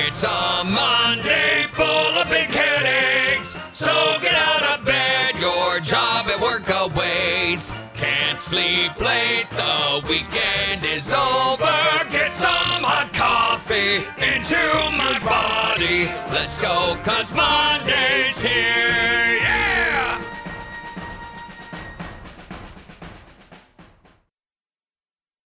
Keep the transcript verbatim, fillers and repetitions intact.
It's a Monday full of big headaches. So get out of bed, your job at work awaits. Can't sleep late, the weekend is over. Get some hot coffee into my body. Let's go, cause Monday's here.